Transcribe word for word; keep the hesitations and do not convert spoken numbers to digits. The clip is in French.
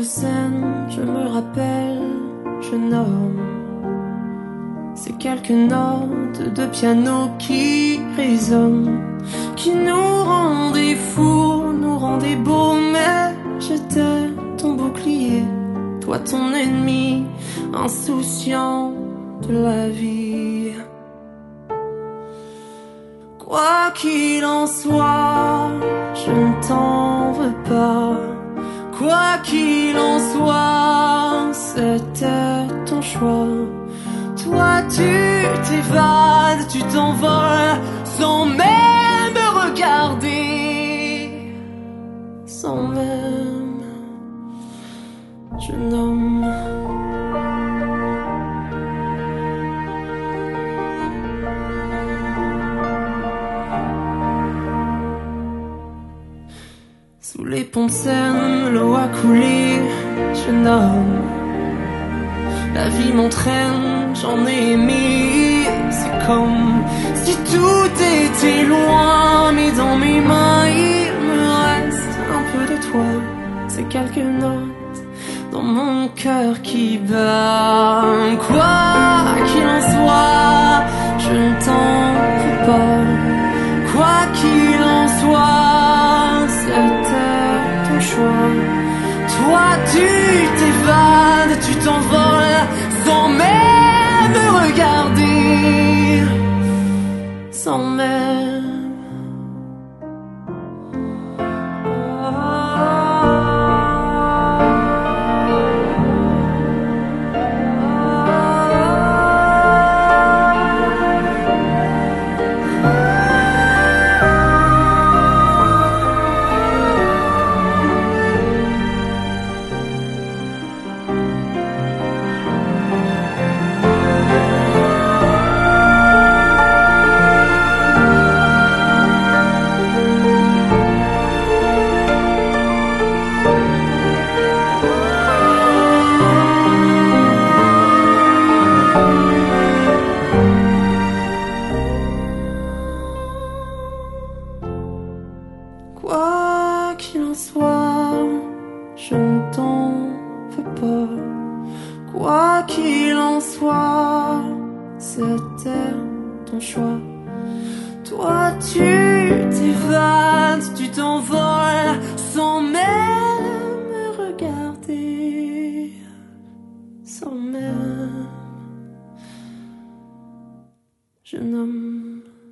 scène, je me rappelle, jeune homme. Ces quelques notes de piano qui résonnent, qui nous rendaient fous, nous rendaient beaux. Mais j'étais ton bouclier, toi ton ennemi, insouciant de la vie. Quoi qu'il en soit, je ne t'en veux pas. Quoi qu'il en soit, c'était ton choix. Toi tu t'évades, tu t'envoles, sans même me regarder, sans même, jeune homme. Sous les ponts de Seine, l'eau a coulé, jeune homme. La vie m'entraîne, j'en ai aimé. C'est comme si tout était loin, mais dans mes mains il me reste un peu de toi. C'est quelques notes dans mon cœur qui bat. Quoi qu'il en soit, je ne t'en veux pas. Quoi qu'il en soit, c'était ton choix. Toi tu t'évades, tu t'envoles, sans même me regarder, sans même. Quoi qu'il en soit, je ne t'en veux pas. Quoi qu'il en soit, c'était ton choix. Toi tu t'évades, tu t'envoles, sans même me regarder, sans même, jeune homme.